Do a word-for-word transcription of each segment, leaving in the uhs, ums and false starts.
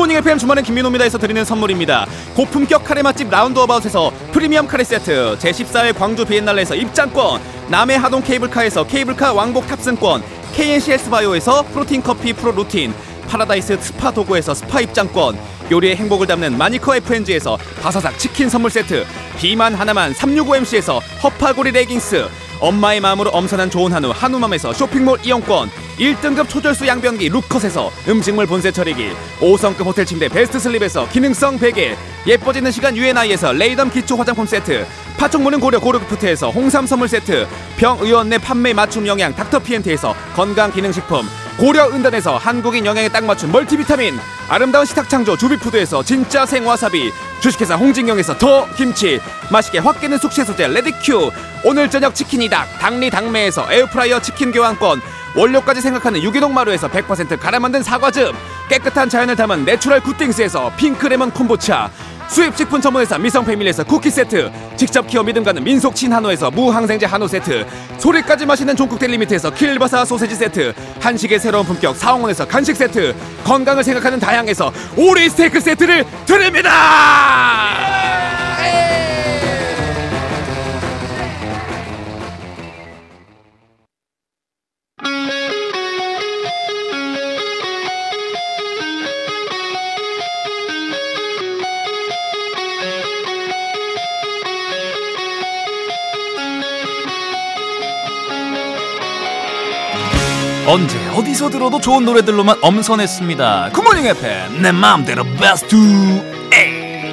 굿모닝 에프엠 주말엔 김민호입니다에서 드리는 선물입니다. 고품격 카레 맛집 라운드어바웃에서 프리미엄 카레 세트, 제십사 회 광주 비엔날레에서 입장권, 남해 하동 케이블카에서 케이블카 왕복 탑승권, 케이엔씨 헬스바이오에서 프로틴 커피 프로 루틴, 파라다이스 스파 도구에서 스파 입장권, 요리의 행복을 담는 마니커 에프엔지에서 바사삭 치킨 선물 세트, 비만 하나만 삼육오 엠씨에서 허파고리 레깅스, 엄마의 마음으로 엄선한 좋은 한우 한우맘에서 쇼핑몰 이용권, 일 등급 초절수 양변기 루컷에서 음식물 본세 처리기, 오 성급 호텔 침대 베스트 슬립에서 기능성 베개, 예뻐지는 시간 유엔아이에서 레이덤 기초 화장품 세트, 파촉무는 고려 고르기프트에서 홍삼 선물 세트, 병의원내 판매 맞춤 영양 닥터피엔트에서 건강기능식품, 고려은단에서 한국인 영양에 딱 맞춘 멀티비타민, 아름다운 식탁창조 주비푸드에서 진짜 생와사비, 주식회사 홍진경에서 더 김치, 맛있게 확 깨는 숙취해소제 레디큐, 오늘 저녁 치킨이닭 당리당매에서 에어프라이어 치킨 교환권, 원료까지 생각하는 유기농 마루에서 백 퍼센트 갈아 만든 사과즙, 깨끗한 자연을 담은 내추럴 굿띵스에서 핑크레몬 콤보차, 수입식품 전문회사 미성패밀리에서 쿠키 세트, 직접 키워 믿음 가는 민속 친한우에서 무항생제 한우 세트, 소리까지 마시는 종국대 리미트에서 킬바사 소세지 세트, 한식의 새로운 품격 사홍원에서 간식 세트, 건강을 생각하는 다양에서 오리 스테이크 세트를 드립니다. 언제 어디서 들어도 좋은 노래들로만 엄선했습니다. 굿모닝 에프엠 내 마음대로 베스트 에이.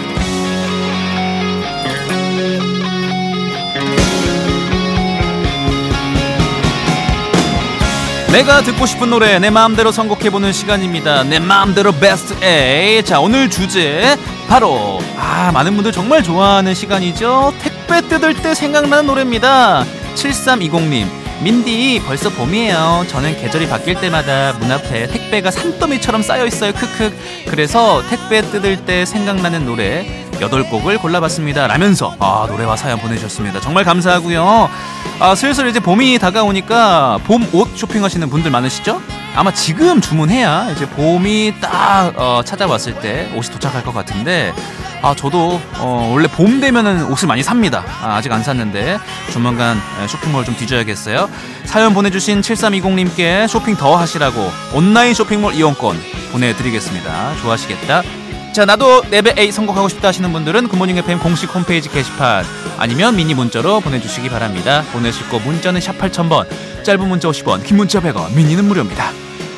내가 듣고 싶은 노래 내 마음대로 선곡해보는 시간입니다. 내 마음대로 베스트 에이. 자, 오늘 주제 바로 아 많은 분들 정말 좋아하는 시간이죠. 택배 뜯을 때 생각나는 노래입니다. 칠삼이공님, 민디 벌써 봄이에요. 저는 계절이 바뀔 때마다 문 앞에 택배가 산더미처럼 쌓여있어요. 크크. 그래서 택배 뜯을 때 생각나는 노래 여덟 곡을 골라봤습니다 라면서 아 노래와 사연 보내주셨습니다. 정말 감사하고요. 아 슬슬 이제 봄이 다가오니까 봄 옷 쇼핑하시는 분들 많으시죠? 아마 지금 주문해야 이제 봄이 딱 어, 찾아왔을 때 옷이 도착할 것 같은데 아 저도 어, 원래 봄 되면은 옷을 많이 삽니다. 아, 아직 안 샀는데 조만간 쇼핑몰 좀 뒤져야겠어요. 사연 보내주신 칠삼이공님께 쇼핑 더 하시라고 온라인 쇼핑몰 이용권 보내드리겠습니다. 좋아하시겠다. 자, 나도 레벨 A 선곡하고 싶다 하시는 분들은 굿모닝 에프엠 공식 홈페이지 게시판 아니면 미니 문자로 보내주시기 바랍니다. 보내실 거 문자는 샵 팔천 번, 짧은 문자 오십 원, 긴 문자 백 원, 미니는 무료입니다.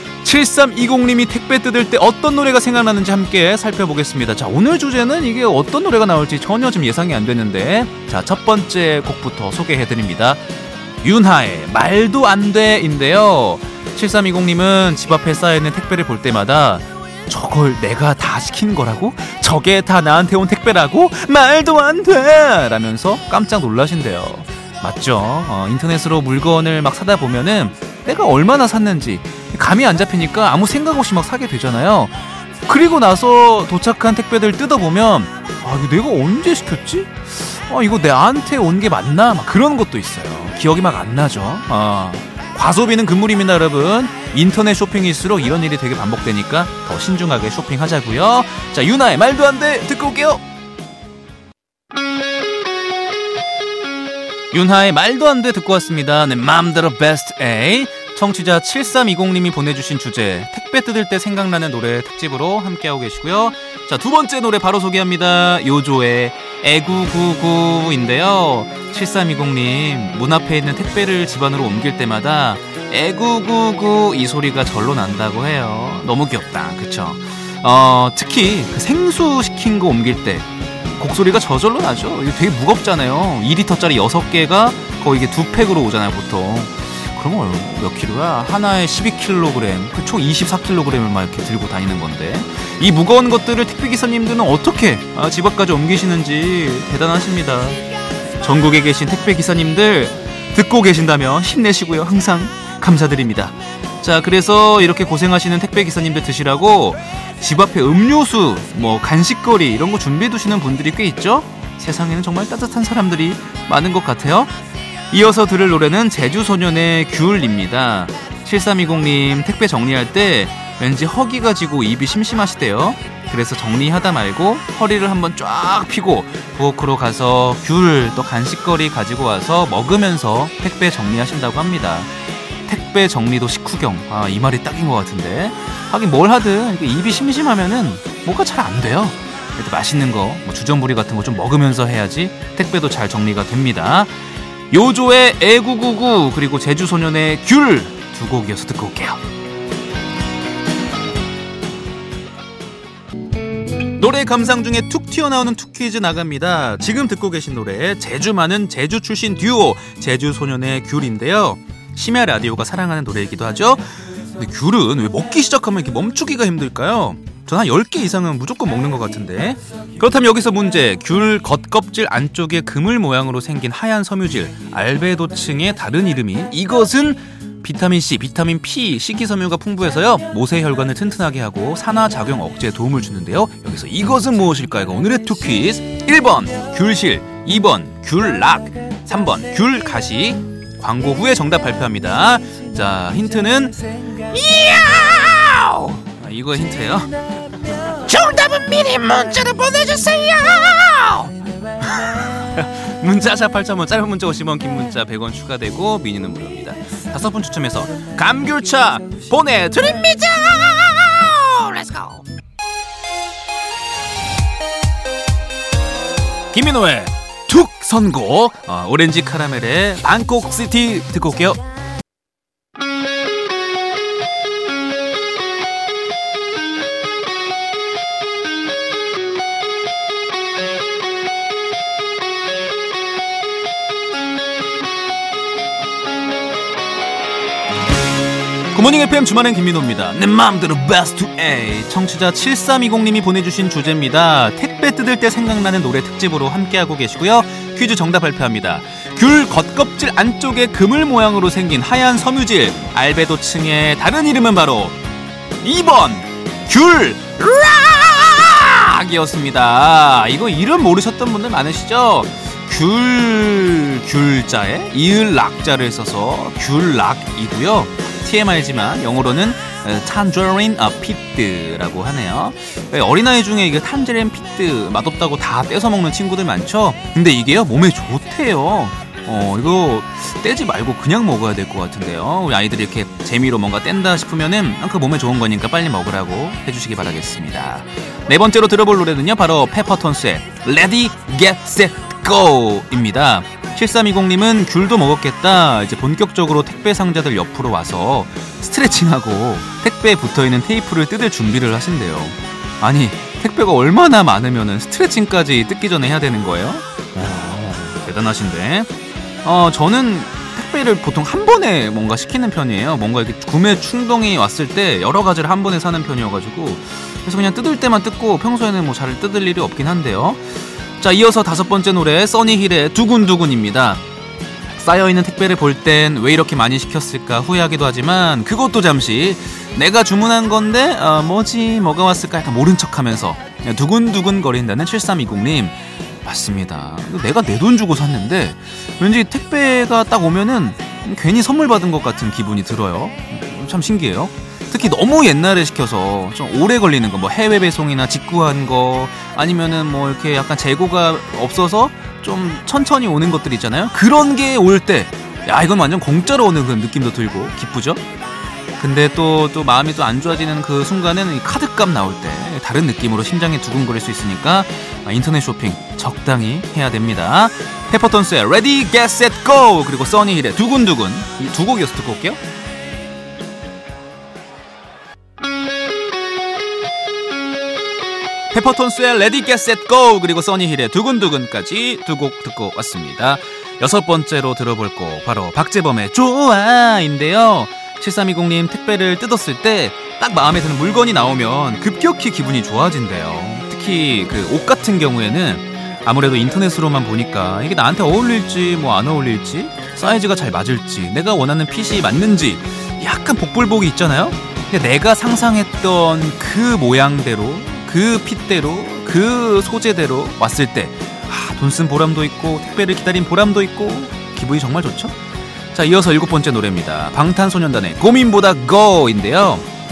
칠삼이공님이 택배 뜯을 때 어떤 노래가 생각나는지 함께 살펴보겠습니다. 자, 오늘 주제는 이게 어떤 노래가 나올지 전혀 좀 예상이 안 되는데 자, 첫 번째 곡부터 소개해드립니다. 윤하의 말도 안 돼인데요. 칠삼이공님은 집 앞에 쌓여있는 택배를 볼 때마다 저걸 내가 다 시킨 거라고? 저게 다 나한테 온 택배라고? 말도 안 돼! 라면서 깜짝 놀라신대요. 맞죠? 어, 인터넷으로 물건을 막 사다 보면은 내가 얼마나 샀는지 감이 안 잡히니까 아무 생각 없이 막 사게 되잖아요. 그리고 나서 도착한 택배들 뜯어보면 아 이거 내가 언제 시켰지? 아 이거 나한테 온 게 맞나? 막 그런 것도 있어요. 기억이 막 안 나죠. 아, 과소비는 금물입니다 여러분. 인터넷 쇼핑일수록 이런 일이 되게 반복되니까 더 신중하게 쇼핑하자고요. 자, 유나의 말도 안 돼 듣고 올게요. 윤하의 말도 안 돼 듣고 왔습니다. 내 맘대로 베스트 A. 청취자 칠삼이공님이 보내주신 주제 택배 뜯을 때 생각나는 노래 특집으로 함께하고 계시고요. 자, 두 번째 노래 바로 소개합니다. 요조의 애구구구인데요. 칠삼이공님 문 앞에 있는 택배를 집 안으로 옮길 때마다 애구구구 이 소리가 절로 난다고 해요. 너무 귀엽다, 그쵸? 어, 특히 그 생수 시킨 거 옮길 때 곡소리가 저절로 나죠. 이게 되게 무겁잖아요. 이 리터짜리 여섯 개가 거의 이게 두 팩으로 오잖아요 보통. 그러면 몇 킬로야? 하나에 십이 킬로그램, 그 총 이십사 킬로그램을 막 이렇게 들고 다니는 건데 이 무거운 것들을 택배기사님들은 어떻게 아, 집 앞까지 옮기시는지 대단하십니다. 전국에 계신 택배기사님들 듣고 계신다면 힘내시고요. 항상 감사드립니다. 자, 그래서 이렇게 고생하시는 택배기사님들 드시라고 집 앞에 음료수, 뭐 간식거리 이런 거 준비해 두시는 분들이 꽤 있죠? 세상에는 정말 따뜻한 사람들이 많은 것 같아요. 이어서 들을 노래는 제주소년의 귤입니다. 칠삼이공님 택배 정리할 때 왠지 허기가 지고 입이 심심하시대요. 그래서 정리하다 말고 허리를 한번 쫙 펴고 부엌으로 가서 귤 또 간식거리 가지고 와서 먹으면서 택배 정리하신다고 합니다. 택배 정리도 식후경. 아, 이 말이 딱인 것 같은데. 하긴 뭘 하든 입이 심심하면은 뭐가 잘 안 돼요. 그래도 맛있는 거, 뭐 주전부리 같은 거 좀 먹으면서 해야지 택배도 잘 정리가 됩니다. 요조의 애구구구 그리고 제주소년의 귤 두 곡 이어서 듣고 올게요. 노래 감상 중에 툭 튀어나오는 툭 퀴즈 나갑니다. 지금 듣고 계신 노래 제주 많은 제주 출신 듀오 제주소년의 귤인데요. 심야 라디오가 사랑하는 노래이기도 하죠. 근데 귤은 왜 먹기 시작하면 이렇게 멈추기가 힘들까요? 전 한 열 개 이상은 무조건 먹는 것 같은데. 그렇다면 여기서 문제. 귤 겉껍질 안쪽에 그물 모양으로 생긴 하얀 섬유질 알베도층의 다른 이름이 이것은 비타민C, 비타민 P, 식이섬유가 풍부해서요 모세혈관을 튼튼하게 하고 산화작용 억제에 도움을 주는데요. 여기서 이것은 무엇일까요? 오늘의 투 퀴즈. 일 번 귤실, 이 번 귤락, 삼 번 귤가시. 광고 후에 정답 발표합니다. 자, 힌트는 이야우! 아, 이거 힌트예요. 정답은 미리 문자로 보내주세요. 문자샵 팔천 원, 짧은 문자 오십 원, 긴 문자 백 원 추가되고 미니는 무료입니다. 다섯 분 추첨해서 감귤차 보내드립니다. 렛츠고. 김민호의 툭 선곡. 어, 오렌지 카라멜의 방콕시티 듣고 올게요. 굿모닝 에프엠 주말엔 김민호입니다. 내 마음대로 베스트 A. 청취자 칠삼이공님이 보내주신 주제입니다. 택배 뜯을 때 생각나는 노래 특집으로 함께하고 계시고요. 퀴즈 정답 발표합니다. 귤 겉껍질 안쪽에 그물 모양으로 생긴 하얀 섬유질 알베도층의 다른 이름은 바로 이 번 귤락이었습니다. 이거 이름 모르셨던 분들 많으시죠? 귤 귤자에 이을 락자를 써서 귤락이고요. 티엠아이지만 영어로는 탄저린 피트라고 하네요. 어린아이 중에 이게 탄저린 피트 맛없다고 다 떼서 먹는 친구들 많죠. 근데 이게요 몸에 좋대요. 어 이거 떼지 말고 그냥 먹어야 될 것 같은데요. 우리 아이들이 이렇게 재미로 뭔가 뗀다 싶으면은 그 몸에 좋은 거니까 빨리 먹으라고 해주시기 바라겠습니다. 네 번째로 들어볼 노래는요 바로 페퍼톤스의 Ready Get Set Go입니다. 칠삼이공님은 귤도 먹었겠다. 이제 본격적으로 택배 상자들 옆으로 와서 스트레칭하고 택배에 붙어있는 테이프를 뜯을 준비를 하신대요. 아니 택배가 얼마나 많으면 스트레칭까지 뜯기 전에 해야 되는 거예요? 오, 대단하신데. 어, 저는 택배를 보통 한 번에 뭔가 시키는 편이에요. 뭔가 이렇게 구매 충동이 왔을 때 여러 가지를 한 번에 사는 편이어가지고 그래서 그냥 뜯을 때만 뜯고 평소에는 뭐 잘 뜯을 일이 없긴 한데요. 자, 이어서 다섯 번째 노래 써니힐의 두근두근입니다. 쌓여있는 택배를 볼 땐 왜 이렇게 많이 시켰을까 후회하기도 하지만 그것도 잠시 내가 주문한 건데 어, 뭐지 뭐가 왔을까 약간 모른 척하면서 두근두근 거린다는 칠삼이공님. 맞습니다. 내가 내 돈 주고 샀는데 왠지 택배가 딱 오면은 괜히 선물 받은 것 같은 기분이 들어요. 참 신기해요. 특히 너무 옛날에 시켜서 좀 오래 걸리는 거, 뭐 해외 배송이나 직구한 거, 아니면은 뭐 이렇게 약간 재고가 없어서 좀 천천히 오는 것들 있잖아요. 그런 게 올 때, 야 이건 완전 공짜로 오는 그런 느낌도 들고 기쁘죠? 근데 또, 또 마음이 또 안 좋아지는 그 순간에는 이 카드값 나올 때 다른 느낌으로 심장이 두근거릴 수 있으니까 인터넷 쇼핑 적당히 해야 됩니다. 페퍼톤스의 Ready, Get, Set, Go 그리고 써니힐의 두근두근 이 두 곡 이어서 듣고 올게요. 페퍼톤스의 Ready, Get, Set, Go 그리고 써니힐의 두근두근까지 두 곡 듣고 왔습니다. 여섯 번째로 들어볼 곡 바로 박재범의 좋아인데요. 칠삼이공님 택배를 뜯었을 때 딱 마음에 드는 물건이 나오면 급격히 기분이 좋아진대요. 특히 그 옷 같은 경우에는 아무래도 인터넷으로만 보니까 이게 나한테 어울릴지 뭐 안 어울릴지 사이즈가 잘 맞을지 내가 원하는 핏이 맞는지 약간 복불복이 있잖아요. 근데 내가 상상했던 그 모양대로 그 핏대로 그 소재대로 왔을 때 아, 돈 쓴 보람도 있고 택배를 기다린 보람도 있고 기분이 정말 좋죠. 자, 이어서 일곱 번째 노래입니다. 방탄소년단의 고민보다 고인데요.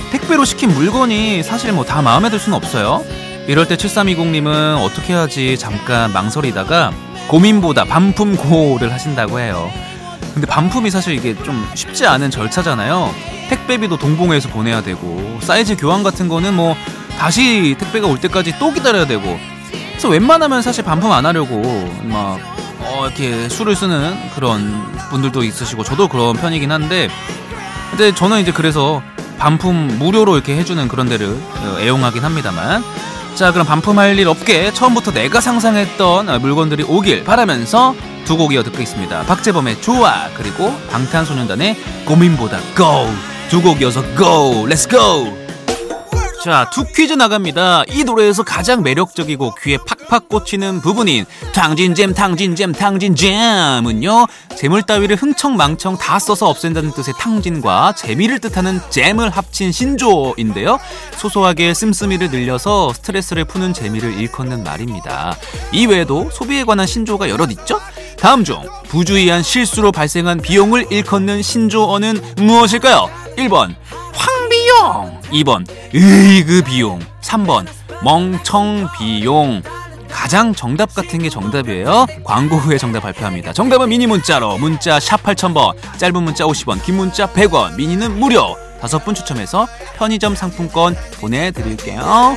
택배로 시킨 물건이 사실 뭐 다 마음에 들 수는 없어요. 이럴 때 칠삼이공님은 어떻게 하지 잠깐 망설이다가 고민보다 반품고를 하신다고 해요. 근데 반품이 사실 이게 좀 쉽지 않은 절차잖아요. 택배비도 동봉해서 보내야 되고 사이즈 교환 같은 거는 뭐 다시 택배가 올 때까지 또 기다려야 되고, 그래서 웬만하면 사실 반품 안 하려고 막 어 이렇게 수를 쓰는 그런 분들도 있으시고 저도 그런 편이긴 한데, 근데 저는 이제 그래서 반품 무료로 이렇게 해주는 그런 데를 애용하긴 합니다만, 자 그럼 반품할 일 없게 처음부터 내가 상상했던 물건들이 오길 바라면서 두 곡 이어 듣겠습니다. 박재범의 좋아, 그리고 방탄소년단의 고민보다 고, 두 곡 이어서 고, 렛츠 고. 자, 두 퀴즈 나갑니다. 이 노래에서 가장 매력적이고 귀에 팍팍 꽂히는 부분인 탕진잼 탕진잼 탕진잼은요, 재물 따위를 흥청망청 다 써서 없앤다는 뜻의 탕진과 재미를 뜻하는 잼을 합친 신조어인데요, 소소하게 씀씀이를 늘려서 스트레스를 푸는 재미를 일컫는 말입니다. 이외에도 소비에 관한 신조어가 여럿 있죠? 다음 중 부주의한 실수로 발생한 비용을 일컫는 신조어는 무엇일까요? 일 번 황비용, 이 번 으이그 비용, 삼 번 멍청 비용. 가장 정답 같은 게 정답이에요. 광고 후에 정답 발표합니다. 정답은 미니 문자로, 문자 샵 팔천 번, 짧은 문자 오십 원, 긴 문자 백 원, 미니는 무료. 다섯 분 추첨해서 편의점 상품권 보내드릴게요.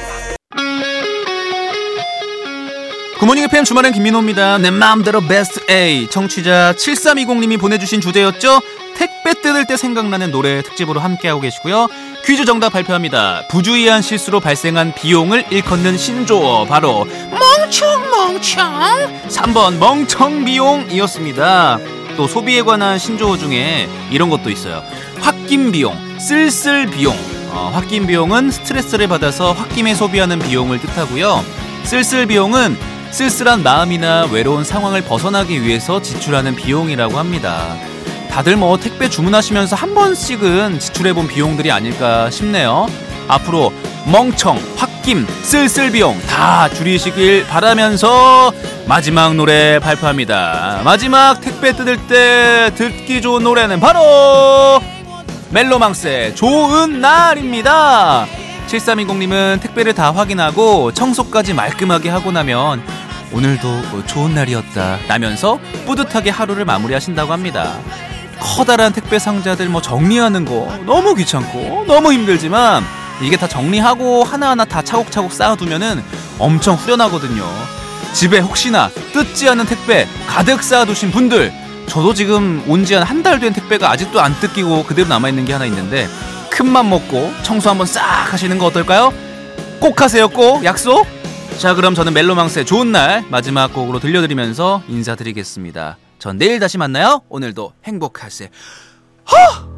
굿모닝 에프엠 주말엔 김민호입니다. 내 마음대로 베스트 A. 청취자 칠삼이공님이 보내주신 주제였죠. 택배 뜯을 때 생각나는 노래 특집으로 함께하고 계시고요. 퀴즈 정답 발표합니다. 부주의한 실수로 발생한 비용을 일컫는 신조어, 바로 멍청멍청 삼 번 멍청비용이었습니다. 또 소비에 관한 신조어 중에 이런 것도 있어요. 홧김비용, 쓸쓸비용. 어, 홧김비용은 스트레스를 받아서 홧김에 소비하는 비용을 뜻하고요. 쓸쓸비용은 쓸쓸한 마음이나 외로운 상황을 벗어나기 위해서 지출하는 비용이라고 합니다. 다들 뭐 택배 주문하시면서 한 번씩은 지출해본 비용들이 아닐까 싶네요. 앞으로 멍청, 홧김, 쓸쓸 비용 다 줄이시길 바라면서 마지막 노래 발표합니다. 마지막 택배 뜯을 때 듣기 좋은 노래는 바로 멜로망스의 좋은 날입니다. 칠삼이공님은 택배를 다 확인하고 청소까지 말끔하게 하고 나면 오늘도 좋은 날이었다 라면서 뿌듯하게 하루를 마무리하신다고 합니다. 커다란 택배 상자들 뭐 정리하는 거 너무 귀찮고 너무 힘들지만 이게 다 정리하고 하나하나 다 차곡차곡 쌓아두면은 엄청 후련하거든요. 집에 혹시나 뜯지 않은 택배 가득 쌓아두신 분들, 저도 지금 온 지 한 한 달 된 택배가 아직도 안 뜯기고 그대로 남아있는 게 하나 있는데, 큰맘 먹고 청소 한번 싹 하시는 거 어떨까요? 꼭 하세요, 꼭 약속. 자, 그럼 저는 멜로망스의 좋은 날 마지막 곡으로 들려드리면서 인사드리겠습니다. 전 내일 다시 만나요. 오늘도 행복하세요. 허!